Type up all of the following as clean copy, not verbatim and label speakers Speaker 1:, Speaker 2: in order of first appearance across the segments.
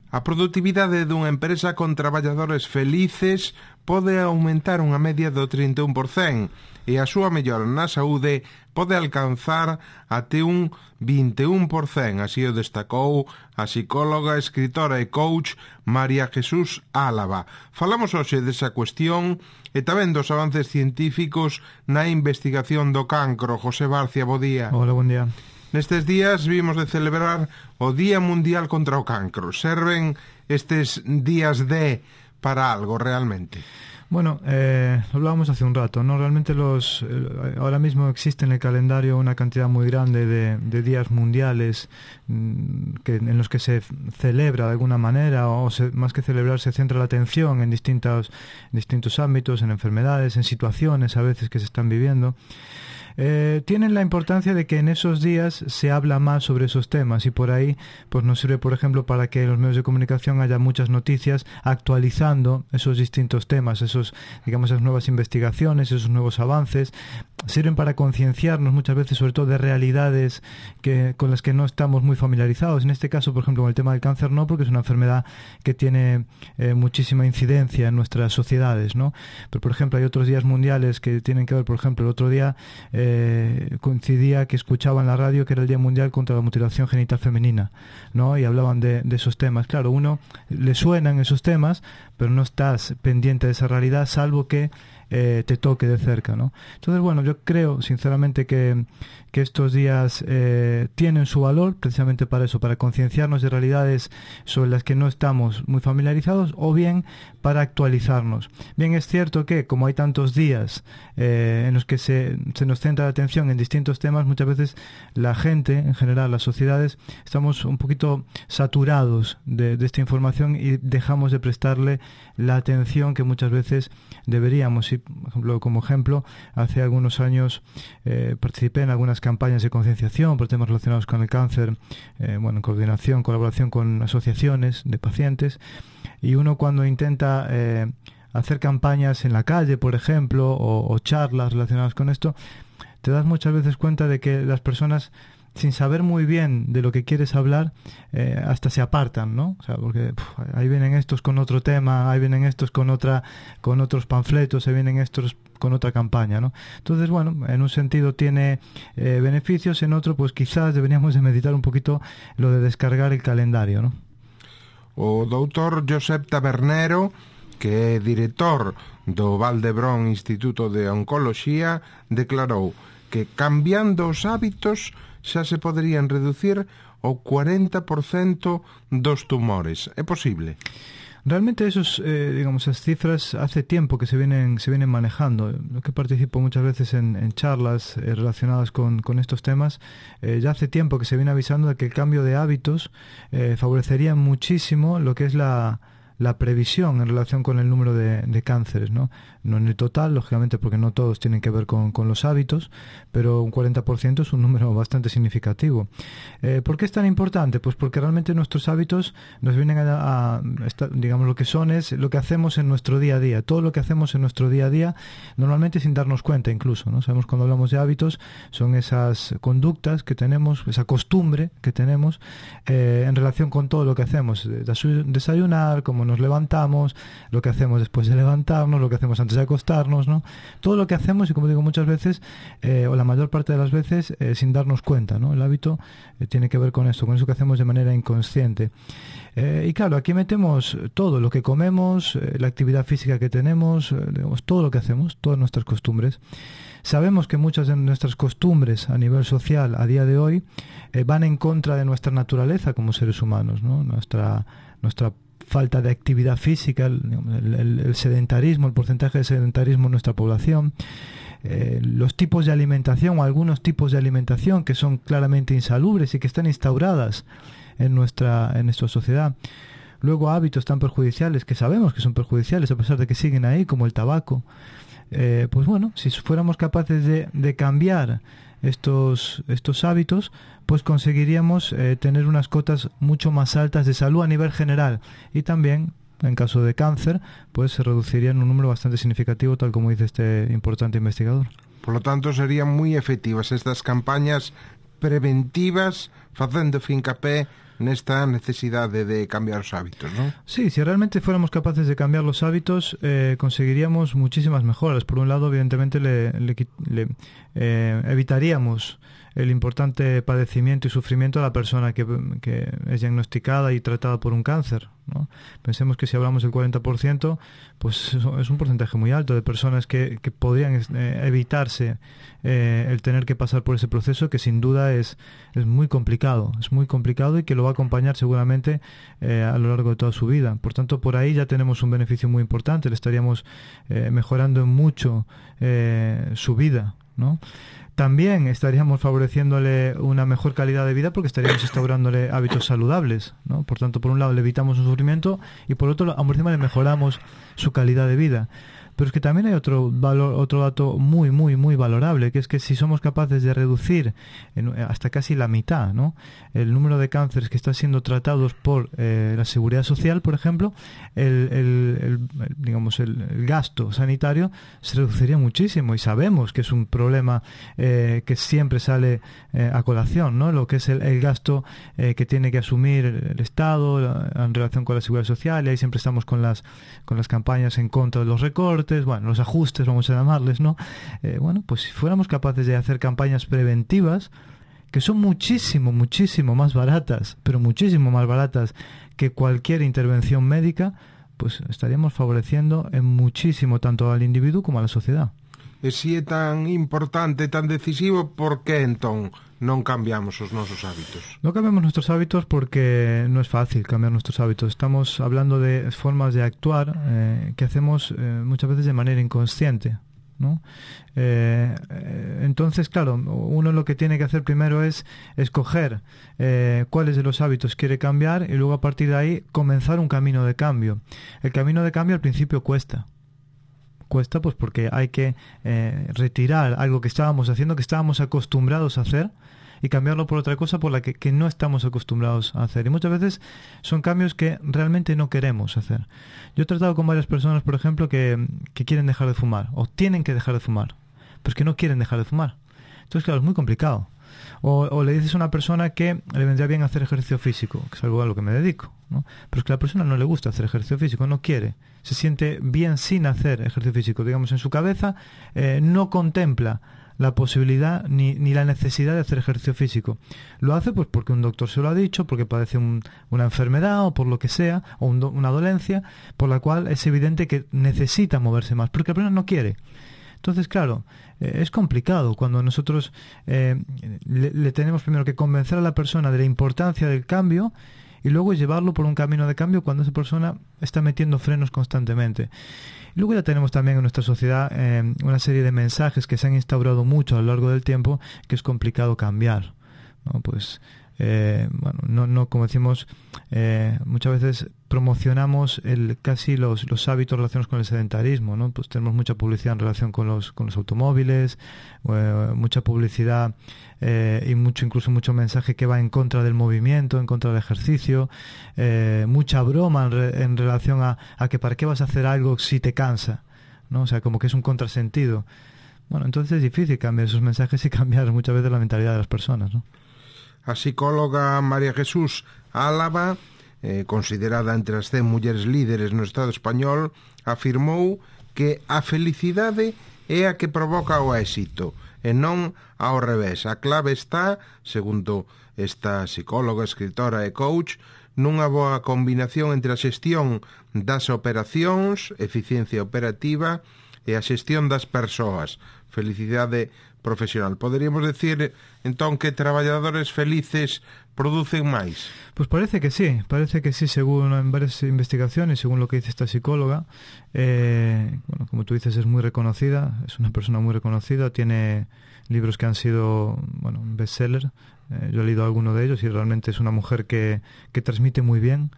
Speaker 1: A produtividade dunha empresa con traballadores felices pode aumentar unha media do 31% e a súa mellora na saúde pode alcanzar até un 21%, así o destacou a psicóloga, escritora e coach María Jesús Álava. Falamos hoxe desa cuestión e tamén dos avances científicos na investigación do cancro. José Barcia, bo día.
Speaker 2: Hola, buen día.
Speaker 1: Nestes días vimos de celebrar o Día Mundial contra o Cancro. Serven estes días D para algo realmente?
Speaker 2: Bueno, lo hablábamos hace un rato, ¿no? Realmente ahora mismo existe en el calendario una cantidad muy grande de días mundiales en los que se celebra de alguna manera, más que celebrar, se centra la atención en distintos ámbitos, en enfermedades, en situaciones a veces que se están viviendo. Tienen la importancia de que en esos días se habla más sobre esos temas y por ahí pues nos sirve, por ejemplo, para que en los medios de comunicación haya muchas noticias actualizando esos distintos temas, esas nuevas investigaciones, esos nuevos avances. Sirven para concienciarnos muchas veces sobre todo de realidades con las que no estamos muy familiarizados. En este caso, por ejemplo, con el tema del cáncer no, porque es una enfermedad que tiene muchísima incidencia en nuestras sociedades, ¿no? Pero, por ejemplo, hay otros días mundiales que tienen que ver, por ejemplo, el otro día coincidía que escuchaba en la radio que era el Día Mundial contra la Mutilación Genital Femenina, ¿no? Y hablaban de esos temas. Claro, uno le suenan esos temas, pero no estás pendiente de esa realidad, salvo que te toque de cerca, ¿no? Entonces, bueno, yo creo sinceramente que estos días tienen su valor precisamente para eso, para concienciarnos de realidades sobre las que no estamos muy familiarizados o bien para actualizarnos. Bien, es cierto que como hay tantos días en los que se nos centra la atención en distintos temas, muchas veces la gente, en general las sociedades, estamos un poquito saturados de esta información y dejamos de prestarle la atención que muchas veces deberíamos. Y, por ejemplo, como ejemplo, hace algunos años participé en algunas campañas de concienciación por temas relacionados con el cáncer, en colaboración con asociaciones de pacientes, y uno cuando intenta hacer campañas en la calle, por ejemplo, o charlas relacionadas con esto, te das muchas veces cuenta de que las personas, sin saber muy bien de lo que quieres hablar, hasta se apartan, ¿no? O sea, porque ahí vienen estos con otro tema, ahí vienen estos con otros panfletos, ahí vienen estos con otra campaña, ¿no? Entonces, bueno, en un sentido tiene beneficios, en otro, pues quizás deberíamos de meditar un poquito lo de descargar el calendario, ¿no?
Speaker 1: O doutor Josep Tabernero, que é director do Valdebrón Instituto de Oncoloxía, declarou que cambiando os hábitos xa se poderían reducir o 40% dos tumores. É posible?
Speaker 2: Realmente esas cifras hace tiempo que se vienen manejando. Yo que participo muchas veces en charlas relacionadas con estos temas, ya hace tiempo que se viene avisando de que el cambio de hábitos favorecería muchísimo lo que es la previsión en relación con el número de cánceres, ¿no? No en el total, lógicamente, porque no todos tienen que ver con los hábitos, pero un 40% es un número bastante significativo. ¿Por qué es tan importante? Pues porque realmente nuestros hábitos nos vienen digamos, lo que son es lo que hacemos en nuestro día a día. Todo lo que hacemos en nuestro día a día, normalmente sin darnos cuenta incluso, ¿no? Sabemos cuando hablamos de hábitos, son esas conductas que tenemos, esa costumbre que tenemos en relación con todo lo que hacemos. Desayunar, cómo nos levantamos, lo que hacemos después de levantarnos, lo que hacemos antes de acostarnos, ¿no? Todo lo que hacemos, y como digo muchas veces, o la mayor parte de las veces, sin darnos cuenta, ¿no? El hábito tiene que ver con eso que hacemos de manera inconsciente. Y claro, aquí metemos todo lo que comemos, la actividad física que tenemos, digamos, todo lo que hacemos, todas nuestras costumbres. Sabemos que muchas de nuestras costumbres a nivel social a día de hoy van en contra de nuestra naturaleza como seres humanos, ¿no? Nuestra falta de actividad física, el sedentarismo, el porcentaje de sedentarismo en nuestra población, los tipos de alimentación o algunos tipos de alimentación que son claramente insalubres y que están instauradas en nuestra sociedad. Luego hábitos tan perjudiciales que sabemos que son perjudiciales a pesar de que siguen ahí, como el tabaco. Pues bueno, si fuéramos capaces de cambiar estos hábitos, pues conseguiríamos tener unas cotas mucho más altas de salud a nivel general, y también en caso de cáncer pues se reduciría en un número bastante significativo, tal como dice este importante investigador.
Speaker 1: Por lo tanto, serían muy efectivas estas campañas preventivas, facendo fincapé nesta necesidade de cambiar os hábitos, non?
Speaker 2: Sí, si realmente fuéramos capaces de cambiar los hábitos, conseguiríamos muchísimas mejoras. Por un lado, evidentemente, evitaríamos el importante padecimiento y sufrimiento a la persona que es diagnosticada y tratada por un cáncer, ¿no? Pensemos que si hablamos del 40%, pues es un porcentaje muy alto de personas que podrían evitarse el tener que pasar por ese proceso, que sin duda es muy complicado y que lo va a acompañar seguramente a lo largo de toda su vida. Por tanto, por ahí ya tenemos un beneficio muy importante, le estaríamos mejorando en mucho su vida, ¿no? También estaríamos favoreciéndole una mejor calidad de vida porque estaríamos instaurándole hábitos saludables, ¿no? Por tanto, por un lado le evitamos un sufrimiento y por otro lado, encima le mejoramos su calidad de vida. Pero es que también hay otro dato muy, muy, muy valorable, que es que si somos capaces de reducir hasta casi la mitad, ¿no?, el número de cánceres que están siendo tratados por la Seguridad Social, por ejemplo, el gasto sanitario se reduciría muchísimo, y sabemos que es un problema que siempre sale a colación, ¿no?, lo que es el gasto que tiene que asumir el Estado en relación con la Seguridad Social, y ahí siempre estamos con las campañas en contra de los recortes, los ajustes, vamos a llamarles, ¿no? Pues si fuéramos capaces de hacer campañas preventivas, que son muchísimo, muchísimo más baratas, pero muchísimo más baratas que cualquier intervención médica, pues estaríamos favoreciendo en muchísimo tanto al individuo como a la sociedad.
Speaker 1: E se é tan importante, tan decisivo, por que entón non cambiamos os nosos hábitos?
Speaker 2: No cambiamos nuestros hábitos porque no es fácil cambiar nuestros hábitos. Estamos hablando de formas de actuar que hacemos muchas veces de manera inconsciente, ¿no? Entonces, claro, uno lo que tiene que hacer primero es escoger cuáles de los hábitos quiere cambiar y luego a partir de ahí comenzar un camino de cambio. El camino de cambio al principio cuesta pues porque hay que retirar algo que estábamos haciendo, que estábamos acostumbrados a hacer, y cambiarlo por otra cosa por la que no estamos acostumbrados a hacer. Y muchas veces son cambios que realmente no queremos hacer. Yo he tratado con varias personas, por ejemplo, que quieren dejar de fumar, o tienen que dejar de fumar, pero es que no quieren dejar de fumar. Entonces, claro, es muy complicado. O le dices a una persona que le vendría bien hacer ejercicio físico, que es algo a lo que me dedico, ¿no? Pero es que a la persona no le gusta hacer ejercicio físico, no quiere, se siente bien sin hacer ejercicio físico, digamos, en su cabeza no contempla la posibilidad ni la necesidad de hacer ejercicio físico. Lo hace pues porque un doctor se lo ha dicho, porque padece una enfermedad o por lo que sea, o una dolencia por la cual es evidente que necesita moverse más, porque la persona no quiere. Entonces, claro, es complicado cuando nosotros le tenemos primero que convencer a la persona de la importancia del cambio y luego llevarlo por un camino de cambio cuando esa persona está metiendo frenos constantemente. Y luego ya tenemos también en nuestra sociedad una serie de mensajes que se han instaurado mucho a lo largo del tiempo, que es complicado cambiar, ¿no? Pues no como decimos, muchas veces promocionamos casi los hábitos relacionados con el sedentarismo, ¿no? Pues tenemos mucha publicidad en relación con los automóviles, mucha publicidad y incluso mucho mensaje que va en contra del movimiento, en contra del ejercicio, mucha broma en relación a que para qué vas a hacer algo si te cansa, ¿no? O sea, como que es un contrasentido. Bueno, entonces es difícil cambiar esos mensajes y cambiar muchas veces la mentalidad de las personas, ¿no?
Speaker 1: A psicóloga María Jesús Álava, considerada entre as 100 mulleres líderes no Estado español, afirmou que a felicidade é a que provoca o éxito e non ao revés. A clave está, segundo esta psicóloga, escritora e coach, nunha boa combinación entre a xestión das operacións, eficiencia operativa, e a xestión das persoas, felicidade profesional. Poderíamos decir, entón, que traballadores felices producen máis?
Speaker 2: Pues parece que sí, según en varias investigaciones, según lo que dice esta psicóloga. Como tú dices, es muy reconocida, es una persona muy reconocida, tiene libros que han sido, bestseller. Yo he leído alguno de ellos y realmente es una mujer que transmite muy bien.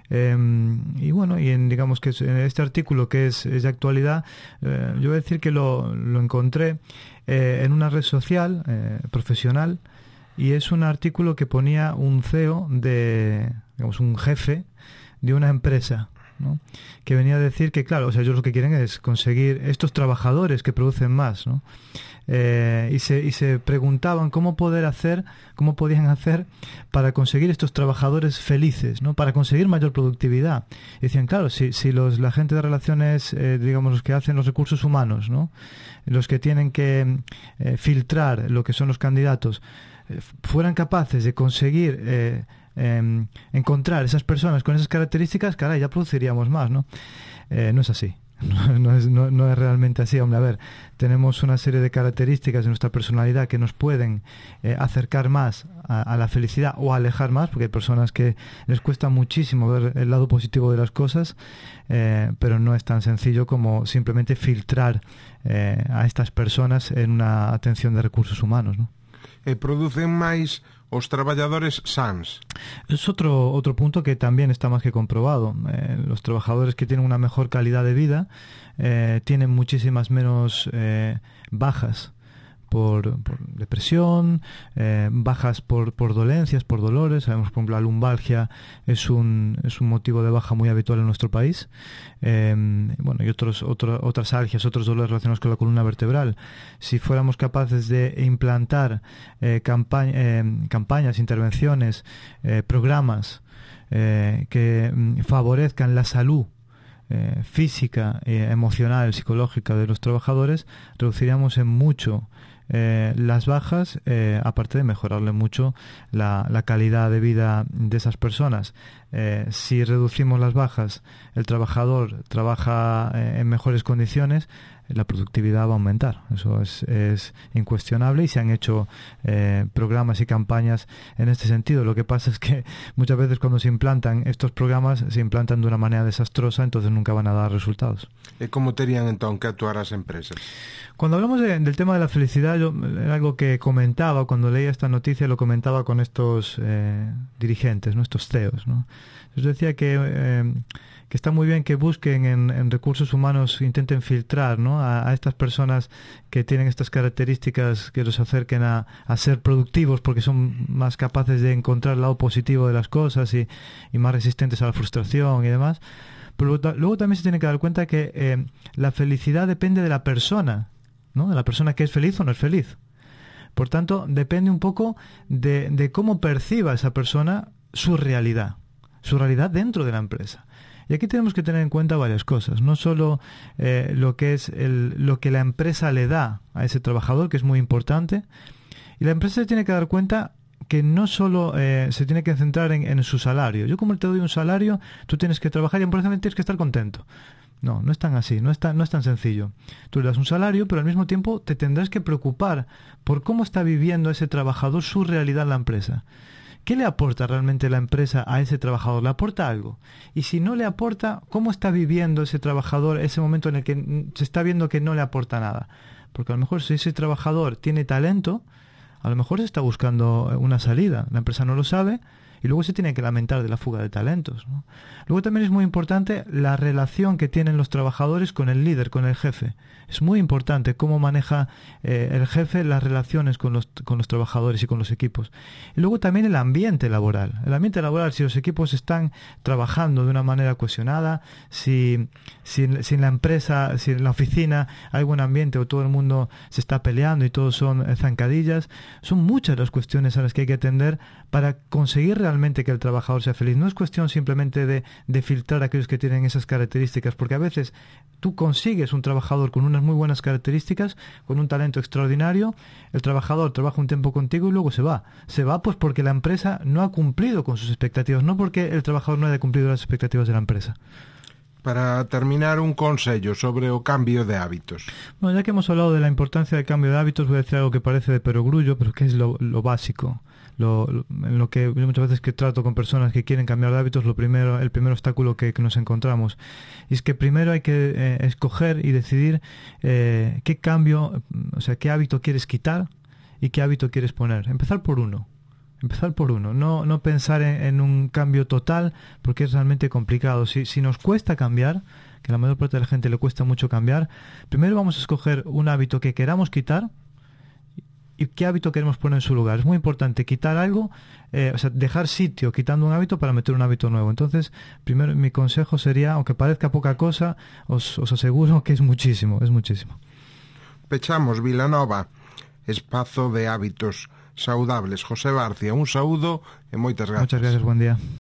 Speaker 2: Digamos que en este artículo, que es de actualidad, yo voy a decir que lo encontré en una red social profesional, y es un artículo que ponía un CEO un jefe de una empresa, ¿no? Que venía a decir que, claro, o sea, ellos lo que quieren es conseguir estos trabajadores que producen más, ¿no? Y se preguntaban cómo podían hacer para conseguir estos trabajadores felices, ¿no? Para conseguir mayor productividad. Y decían, claro, si la gente de relaciones, digamos, los que hacen los recursos humanos, ¿no? Los que tienen que filtrar lo que son los candidatos, fueran capaces de conseguir encontrar esas personas con esas características, caray, ya produciríamos más, ¿no? No es así. No es realmente así. Hombre, a ver, tenemos una serie de características de nuestra personalidad que nos pueden acercar más a la felicidad o alejar más, porque hay personas que les cuesta muchísimo ver el lado positivo de las cosas, pero no es tan sencillo como simplemente filtrar a estas personas en una atención de recursos humanos, ¿no?
Speaker 1: Producen máis os traballadores sans.
Speaker 2: Es otro punto que también está más que comprobado. Los trabajadores que tienen una mejor calidad de vida tienen muchísimas menos bajas por depresión, bajas por dolencias, por dolores. Sabemos, por ejemplo, la lumbalgia es un motivo de baja muy habitual en nuestro país. Bueno, y otras algias, otros dolores relacionados con la columna vertebral. Si fuéramos capaces de implantar campañas, intervenciones, programas que favorezcan la salud física, emocional, psicológica de los trabajadores, reduciríamos en mucho las bajas, aparte de mejorarle mucho la calidad de vida de esas personas. Si reducimos las bajas, el trabajador trabaja en mejores condiciones, la productividad va a aumentar. Eso es incuestionable, y se han hecho programas y campañas en este sentido. Lo que pasa es que muchas veces cuando se implantan estos programas, se implantan de una manera desastrosa, entonces nunca van a dar resultados.
Speaker 1: ¿Cómo terían entonces que actuar las empresas?
Speaker 2: Cuando hablamos del tema de la felicidad, era algo que comentaba cuando leía esta noticia, lo comentaba con estos dirigentes, ¿no? Estos CEOs, ¿no? Yo decía que está muy bien que busquen en recursos humanos, intenten filtrar, ¿no? a estas personas que tienen estas características que los acerquen a ser productivos, porque son más capaces de encontrar el lado positivo de las cosas y más resistentes a la frustración y demás. Pero luego también se tiene que dar cuenta que la felicidad depende de la persona, ¿no? De la persona que es feliz o no es feliz. Por tanto, depende un poco de cómo perciba esa persona su realidad dentro de la empresa. Y aquí tenemos que tener en cuenta varias cosas, no solo lo que es lo que la empresa le da a ese trabajador, que es muy importante, y la empresa se tiene que dar cuenta que no solo se tiene que centrar en su salario. Yo, como te doy un salario, tú tienes que trabajar y por ejemplo tienes que estar contento. No es tan así, no es tan sencillo. Tú le das un salario, pero al mismo tiempo te tendrás que preocupar por cómo está viviendo ese trabajador su realidad en la empresa. ¿Qué le aporta realmente la empresa a ese trabajador? ¿Le aporta algo? Y si no le aporta, ¿cómo está viviendo ese trabajador ese momento en el que se está viendo que no le aporta nada? Porque a lo mejor si ese trabajador tiene talento, a lo mejor se está buscando una salida. La empresa no lo sabe y luego se tiene que lamentar de la fuga de talentos, ¿no? Luego también es muy importante la relación que tienen los trabajadores con el líder, con el jefe. Es muy importante cómo maneja el jefe las relaciones con los trabajadores y con los equipos. Y luego también el ambiente laboral. El ambiente laboral, si los equipos están trabajando de una manera cohesionada, si en la empresa, si en la oficina hay buen ambiente o todo el mundo se está peleando y todos son zancadillas, son muchas las cuestiones a las que hay que atender para conseguir realmente que el trabajador sea feliz. No es cuestión simplemente de filtrar a aquellos que tienen esas características, porque a veces tú consigues un trabajador con unas muy buenas características, con un talento extraordinario, el trabajador trabaja un tiempo contigo y luego se va pues porque la empresa no ha cumplido con sus expectativas, no porque el trabajador no haya cumplido las expectativas de la empresa.
Speaker 1: Para terminar, un consejo sobre o cambio de hábitos.
Speaker 2: Bueno, ya que hemos hablado de la importancia del cambio de hábitos, voy a decir algo que parece de perogrullo, pero que es lo básico. En lo que yo muchas veces que trato con personas que quieren cambiar de hábitos, el primer obstáculo que nos encontramos y es que primero hay que escoger y decidir qué cambio, o sea, qué hábito quieres quitar y qué hábito quieres poner. Empezar por uno, no pensar en un cambio total, porque es realmente complicado. Si nos cuesta cambiar, que a la mayor parte de la gente le cuesta mucho cambiar, primero vamos a escoger un hábito que queramos quitar y qué hábito queremos poner en su lugar. Es muy importante quitar algo, o sea, dejar sitio quitando un hábito para meter un hábito nuevo. Entonces, primero mi consejo sería, aunque parezca poca cosa, os aseguro que es muchísimo, es muchísimo.
Speaker 1: Pechamos Vilanova, espazo de hábitos saudables. José Barcia, un saúdo e moitas grazas.
Speaker 2: Muchas gracias, buen día.